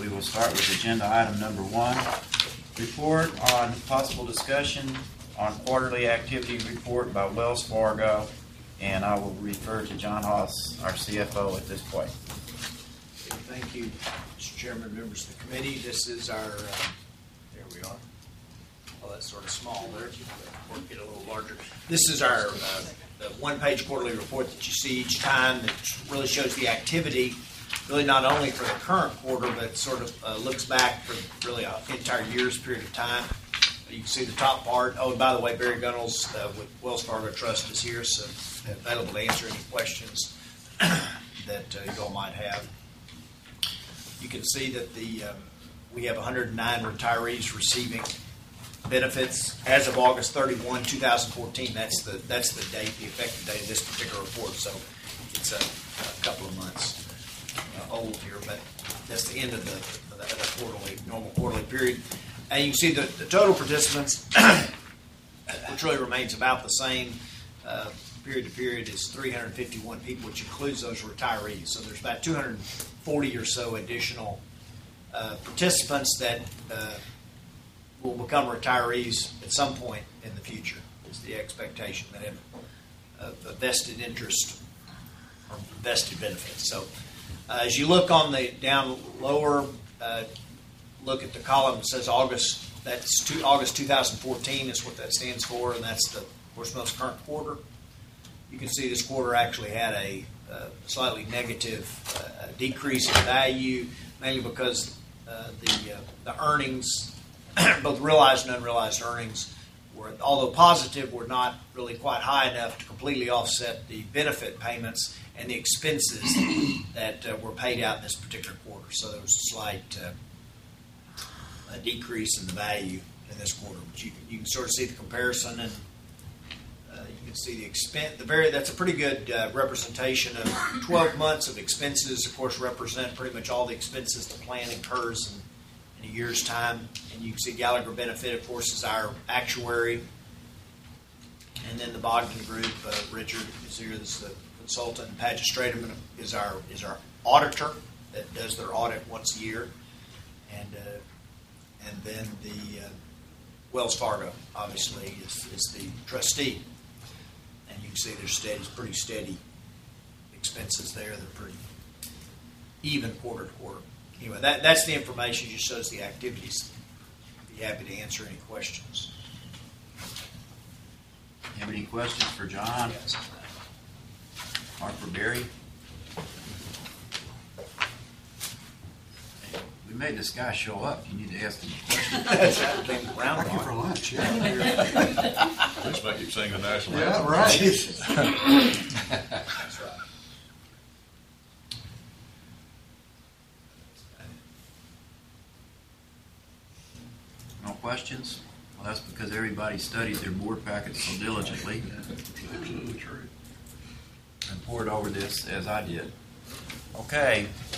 we will start with agenda item number 1. Report on possible discussion on quarterly activity report by Wells Fargo. And I will refer to John Haas, our CFO, at this point. Thank you, Mr. Chairman, members of the committee. This is our, there we are. Oh, that's sort of small there. Work it a little larger. This is our the one-page quarterly report that you see each time that really shows the activity, really not only for the current quarter, but sort of looks back for really an entire year's period of time. You can see the top part. Oh, and by the way, Barry Gunnels with Wells Fargo Trust is here, so available to answer any questions that you all might have. You can see that we have 109 retirees receiving benefits as of August 31, 2014. That's the date, the effective date of this particular report. So it's a couple of months old here, but that's the end of the normal quarterly period. And you can see the total participants, which really remains about the same period to period, is 351 people, which includes those retirees. So there's about 240 or so additional participants that will become retirees at some point in the future, is the expectation, that have a vested interest or vested benefits. So as you look on the down lower, look at the column that says August. That's August 2014 is what that stands for, and that's the, of course, most current quarter. You can see this quarter actually had a slightly negative decrease in value, mainly because the earnings, both realized and unrealized earnings, were, although positive, were not really quite high enough to completely offset the benefit payments and the expenses that were paid out in this particular quarter. So there was a slight decrease in the value in this quarter. But you can sort of see the comparison, and you can see the expense. That's a pretty good representation of 12 months of expenses. Of course, represent pretty much all the expenses the plan incurs in a year's time. And you can see Gallagher Benefit, of course, is our actuary, and then the Bogdan Group. Richard is here. This is the consultant. And Padgett Straderman is our auditor that does their audit once a year, and then the Wells Fargo, obviously, is the trustee. And you can see there's pretty steady expenses there. They're pretty even quarter to quarter. Anyway, that's the information. Just shows the activities. I'd be happy to answer any questions. Have any questions for John? Yes. Or for Barry? We made this guy show up. You need to ask him a question. Thank you for lunch. Yeah. Let's make you sing the national Yeah, anthem. right. That's right. No questions? Well, that's because everybody studied their board packets so diligently Absolutely true. and poured over this as I did. Okay.